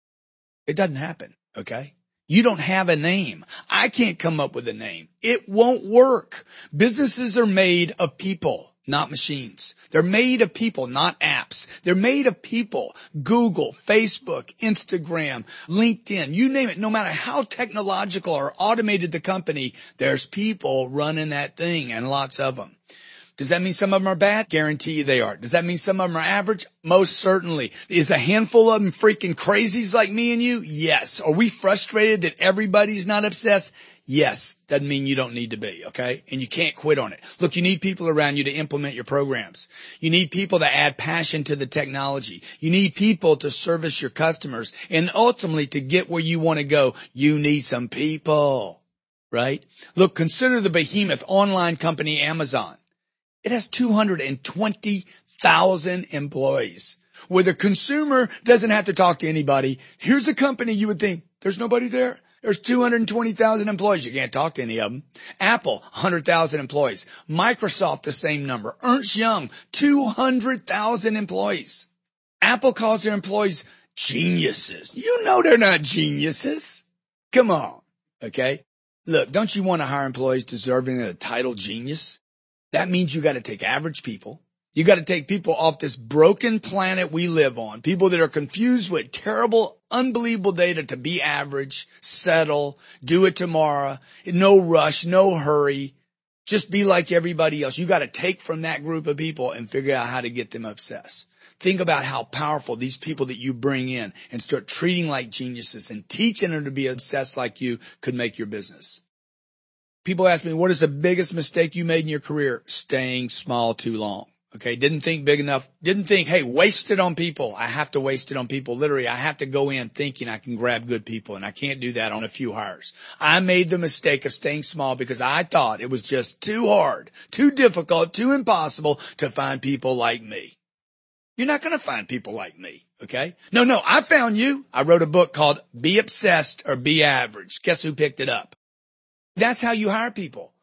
It doesn't happen, okay? You don't have a name. I can't come up with a name. It won't work. Businesses are made of people, not machines. They're made of people, not apps. They're made of people. Google, Facebook, Instagram, LinkedIn, you name it. No matter how technological or automated the company, there's people running that thing and lots of them. Does that mean some of them are bad? Guarantee you they are. Does that mean some of them are average? Most certainly. Is a handful of them freaking crazies like me and you? Yes. Are we frustrated that everybody's not obsessed? Yes. Doesn't mean you don't need to be, okay? And you can't quit on it. Look, you need people around you to implement your programs. You need people to add passion to the technology. You need people to service your customers. And ultimately, to get where you want to go, you need some people, right? Look, consider the behemoth online company Amazon. It has two hundred twenty thousand employees where the consumer doesn't have to talk to anybody. Here's a company you would think there's nobody there. There's two hundred twenty thousand employees. You can't talk to any of them. Apple, one hundred thousand employees. Microsoft, the same number. Ernst Young, two hundred thousand employees. Apple calls their employees geniuses. You know they're not geniuses. Come on. Okay. Look, don't you want to hire employees deserving of the title genius? That means you got to take average people. You got to take people off this broken planet we live on, people that are confused with terrible, unbelievable data to be average, settle, do it tomorrow, no rush, no hurry, just be like everybody else. You got to take from that group of people and figure out how to get them obsessed. Think about how powerful these people that you bring in and start treating like geniuses and teaching them to be obsessed like you could make your business. People ask me, what is the biggest mistake you made in your career? Staying small too long. Okay. Didn't think big enough. Didn't think, hey, waste it on people. I have to waste it on people. Literally, I have to go in thinking I can grab good people, and I can't do that on a few hires. I made the mistake of staying small because I thought it was just too hard, too difficult, too impossible to find people like me. You're not going to find people like me. Okay. No, no, I found you. I wrote a book called Be Obsessed or Be Average. Guess who picked it up? That's how you hire people.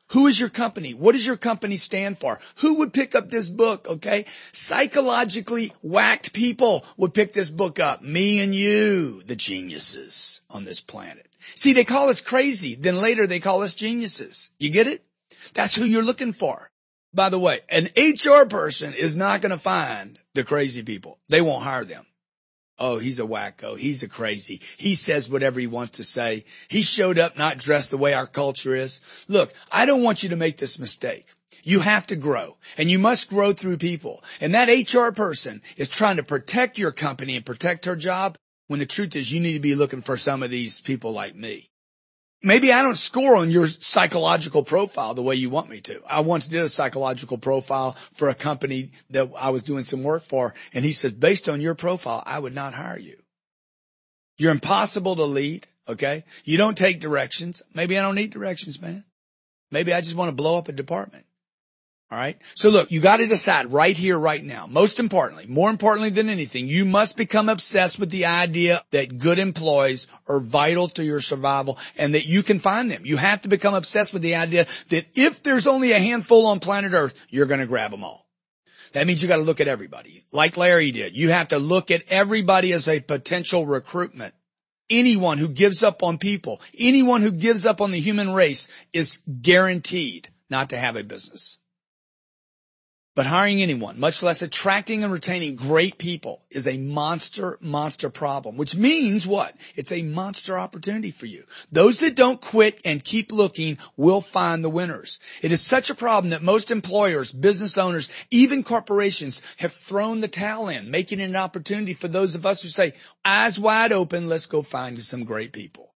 Who is your company? What does your company stand for? Who would pick up this book? Okay. Psychologically whacked people would pick this book up. Me and you, the geniuses on this planet. See, they call us crazy. Then later they call us geniuses. You get it? That's who you're looking for. By the way, an H R person is not going to find the crazy people. They won't hire them. Oh, he's a wacko. He's a crazy. He says whatever he wants to say. He showed up not dressed the way our culture is. Look, I don't want you to make this mistake. You have to grow, and you must grow through people. And that H R person is trying to protect your company and protect her job, when the truth is you need to be looking for some of these people like me. Maybe I don't score on your psychological profile the way you want me to. I once did a psychological profile for a company that I was doing some work for, and he said, based on your profile, I would not hire you. You're impossible to lead, okay? You don't take directions. Maybe I don't need directions, man. Maybe I just want to blow up a department. All right. So look, you got to decide right here, right now. Most importantly, more importantly than anything, you must become obsessed with the idea that good employees are vital to your survival and that you can find them. You have to become obsessed with the idea that if there's only a handful on planet Earth, you're going to grab them all. That means you got to look at everybody. Like Larry did. You have to look at everybody as a potential recruitment. Anyone who gives up on people, anyone who gives up on the human race is guaranteed not to have a business. But hiring anyone, much less attracting and retaining great people, is a monster, monster problem, which means what? It's a monster opportunity for you. Those that don't quit and keep looking will find the winners. It is such a problem that most employers, business owners, even corporations have thrown the towel in, making it an opportunity for those of us who say, eyes wide open, let's go find some great people.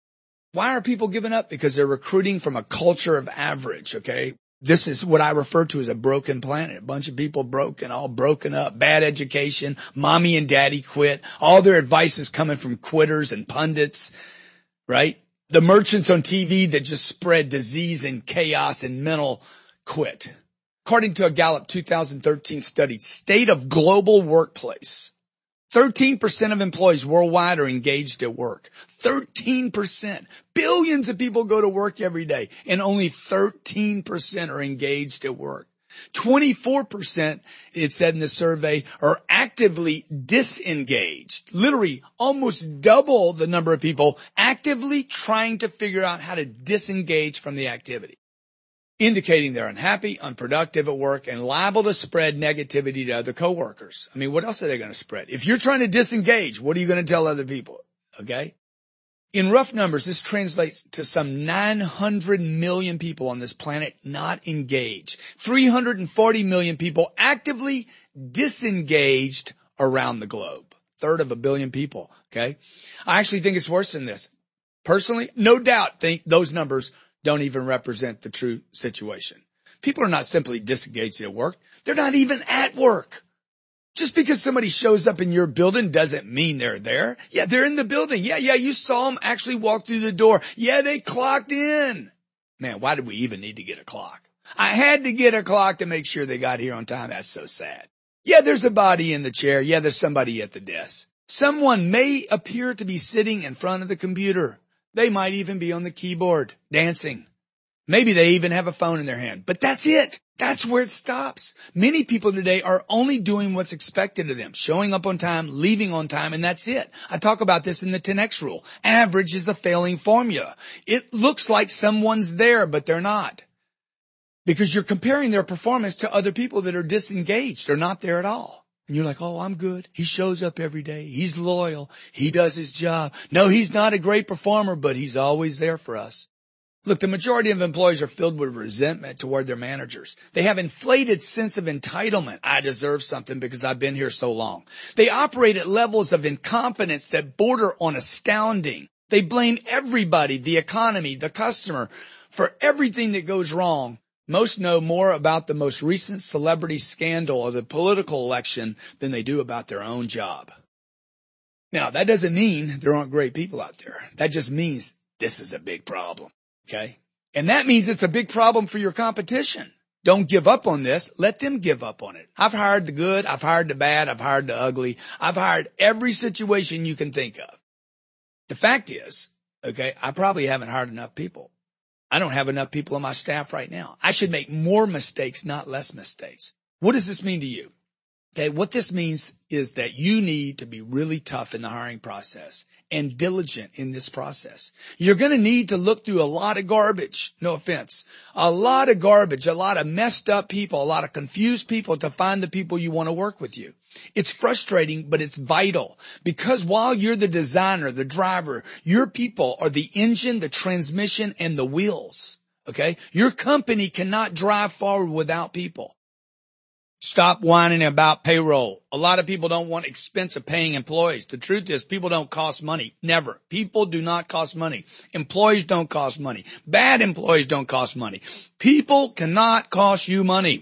Why are people giving up? Because they're recruiting from a culture of average, okay? This is what I refer to as a broken planet. A bunch of people broken, all broken up, bad education, mommy and daddy quit. All their advice is coming from quitters and pundits, right? The merchants on T V that just spread disease and chaos and mental quit. According to a Gallup two thousand thirteen study, State of Global Workplace, thirteen percent of employees worldwide are engaged at work. thirteen percent. Billions of people go to work every day, and only thirteen percent are engaged at work. twenty-four percent, it said in the survey, are actively disengaged. Literally almost double the number of people actively trying to figure out how to disengage from the activity, indicating they're unhappy, unproductive at work, and liable to spread negativity to other coworkers. I mean, what else are they going to spread? If you're trying to disengage, what are you going to tell other people? Okay? In rough numbers, this translates to some nine hundred million people on this planet not engaged. three hundred forty million people actively disengaged around the globe. Third of a billion people. Okay? I actually think it's worse than this. Personally, no doubt think those numbers don't even represent the true situation. People are not simply disengaged at work. They're not even at work. Just because somebody shows up in your building doesn't mean they're there. Yeah, they're in the building. Yeah, yeah, you saw them actually walk through the door. Yeah, they clocked in. Man, why did we even need to get a clock? I had to get a clock to make sure they got here on time. That's so sad. Yeah, there's a body in the chair. Yeah, there's somebody at the desk. Someone may appear to be sitting in front of the computer. They might even be on the keyboard, dancing. Maybe they even have a phone in their hand. But that's it. That's where it stops. Many people today are only doing what's expected of them, showing up on time, leaving on time, and that's it. I talk about this in the ten X rule. Average is a failing formula. It looks like someone's there, but they're not. Because you're comparing their performance to other people that are disengaged or not there at all. And you're like, oh, I'm good. He shows up every day. He's loyal. He does his job. No, he's not a great performer, but he's always there for us. Look, the majority of employees are filled with resentment toward their managers. They have inflated sense of entitlement. I deserve something because I've been here so long. They operate at levels of incompetence that border on astounding. They blame everybody, the economy, the customer, for everything that goes wrong. Most know more about the most recent celebrity scandal or the political election than they do about their own job. Now, that doesn't mean there aren't great people out there. That just means this is a big problem. Okay? And that means it's a big problem for your competition. Don't give up on this. Let them give up on it. I've hired the good. I've hired the bad. I've hired the ugly. I've hired every situation you can think of. The fact is, okay, I probably haven't hired enough people. I don't have enough people on my staff right now. I should make more mistakes, not less mistakes. What does this mean to you? Okay, what this means is that you need to be really tough in the hiring process and diligent in this process. You're going to need to look through a lot of garbage, no offense, a lot of garbage, a lot of messed up people, a lot of confused people to find the people you want to work with you. It's frustrating, but it's vital because while you're the designer, the driver, your people are the engine, the transmission, and the wheels. Okay, your company cannot drive forward without people. Stop whining about payroll. A lot of people don't want expense of paying employees. The truth is people don't cost money. Never. People do not cost money. Employees don't cost money. Bad employees don't cost money. People cannot cost you money.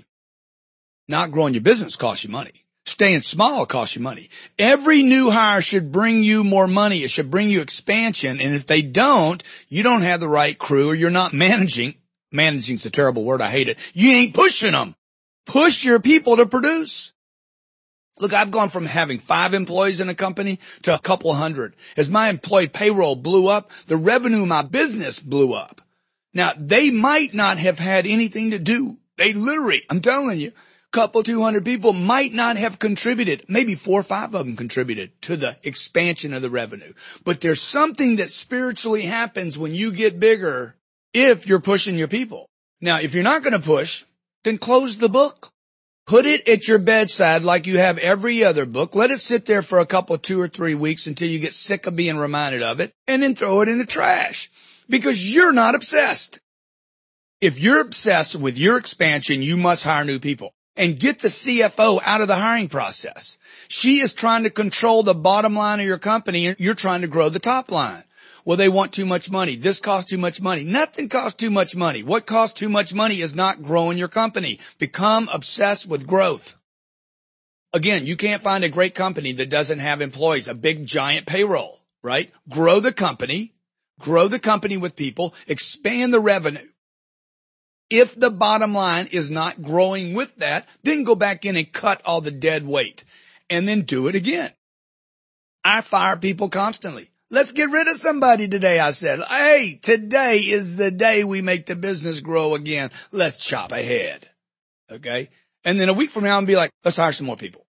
Not growing your business costs you money. Staying small costs you money. Every new hire should bring you more money. It should bring you expansion. And if they don't, you don't have the right crew or you're not managing. Managing's a terrible word. I hate it. You ain't pushing them. Push your people to produce. Look, I've gone from having five employees in a company to a couple hundred. As my employee payroll blew up, the revenue of my business blew up. Now, they might not have had anything to do. They literally, I'm telling you, a couple, two hundred people might not have contributed. Maybe four or five of them contributed to the expansion of the revenue. But there's something that spiritually happens when you get bigger if you're pushing your people. Now, if you're not going to push, then close the book. Put it at your bedside like you have every other book. Let it sit there for a couple, two or three weeks until you get sick of being reminded of it, and then throw it in the trash because you're not obsessed. If you're obsessed with your expansion, you must hire new people and get the C F O out of the hiring process. She is trying to control the bottom line of your company, and you're trying to grow the top line. Well, they want too much money. This costs too much money. Nothing costs too much money. What costs too much money is not growing your company. Become obsessed with growth. Again, you can't find a great company that doesn't have employees, a big giant payroll, right? Grow the company, grow the company with people, expand the revenue. If the bottom line is not growing with that, then go back in and cut all the dead weight and then do it again. I fire people constantly. Let's get rid of somebody today, I said. Hey, today is the day we make the business grow again. Let's chop ahead. Okay? And then a week from now, I'll be like, let's hire some more people.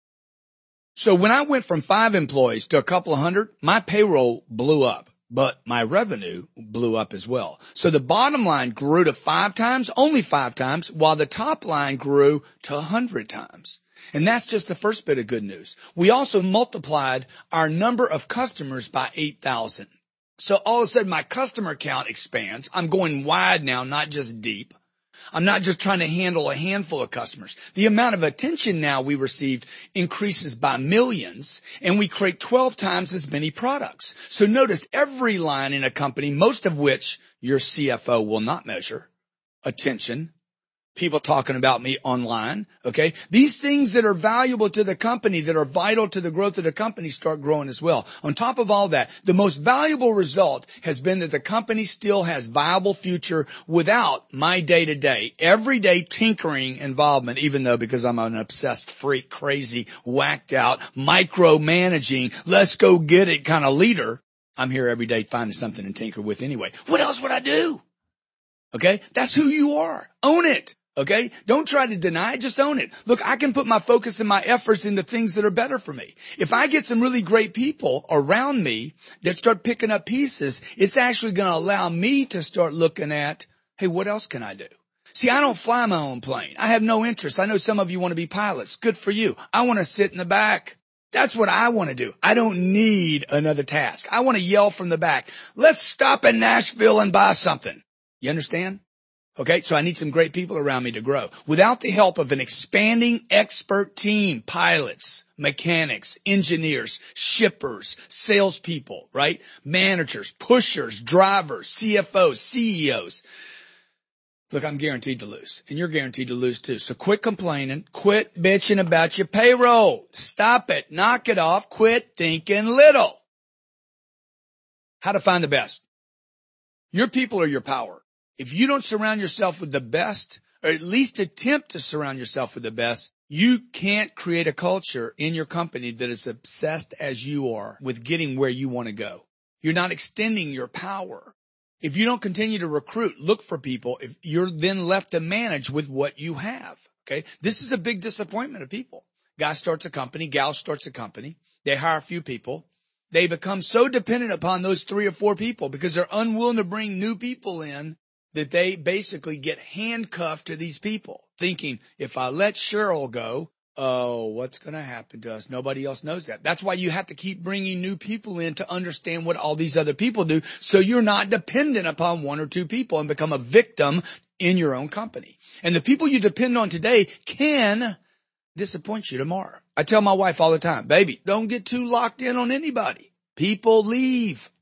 So when I went from five employees to a couple of hundred, my payroll blew up, but my revenue blew up as well. So the bottom line grew to five times, only five times, while the top line grew to a hundred times. And that's just the first bit of good news. We also multiplied our number of customers by eight thousand. So all of a sudden my customer count expands. I'm going wide now, not just deep. I'm not just trying to handle a handful of customers. The amount of attention now we received increases by millions, and we create twelve times as many products. So notice every line in a company, most of which your C F O will not measure, attention, people talking about me online, okay? These things that are valuable to the company, that are vital to the growth of the company, start growing as well. On top of all that, the most valuable result has been that the company still has viable future without my day-to-day, everyday tinkering involvement, even though because I'm an obsessed freak, crazy, whacked out, micromanaging, let's go get it kind of leader, I'm here every day finding something to tinker with anyway. What else would I do? Okay? That's who you are. Own it. Okay? Don't try to deny it. Just own it. Look, I can put my focus and my efforts into things that are better for me. If I get some really great people around me that start picking up pieces, it's actually going to allow me to start looking at, hey, what else can I do? See, I don't fly my own plane. I have no interest. I know some of you want to be pilots. Good for you. I want to sit in the back. That's what I want to do. I don't need another task. I want to yell from the back. Let's stop in Nashville and buy something. You understand? Okay, so I need some great people around me to grow. Without the help of an expanding expert team, pilots, mechanics, engineers, shippers, salespeople, right? Managers, pushers, drivers, C F Os, C E Os. Look, I'm guaranteed to lose, and you're guaranteed to lose too. So quit complaining. Quit bitching about your payroll. Stop it. Knock it off. Quit thinking little. How to find the best. Your people are your power. If you don't surround yourself with the best, or at least attempt to surround yourself with the best, you can't create a culture in your company that is obsessed as you are with getting where you want to go. You're not extending your power. If you don't continue to recruit, look for people, if you're then left to manage with what you have. Okay. This is a big disappointment of people. Guy starts a company, gal starts a company. They hire a few people. They become so dependent upon those three or four people because they're unwilling to bring new people in that they basically get handcuffed to these people, thinking, if I let Cheryl go, oh, what's going to happen to us? Nobody else knows that. That's why you have to keep bringing new people in to understand what all these other people do, so you're not dependent upon one or two people and become a victim in your own company. And the people you depend on today can disappoint you tomorrow. I tell my wife all the time, baby, don't get too locked in on anybody. People leave.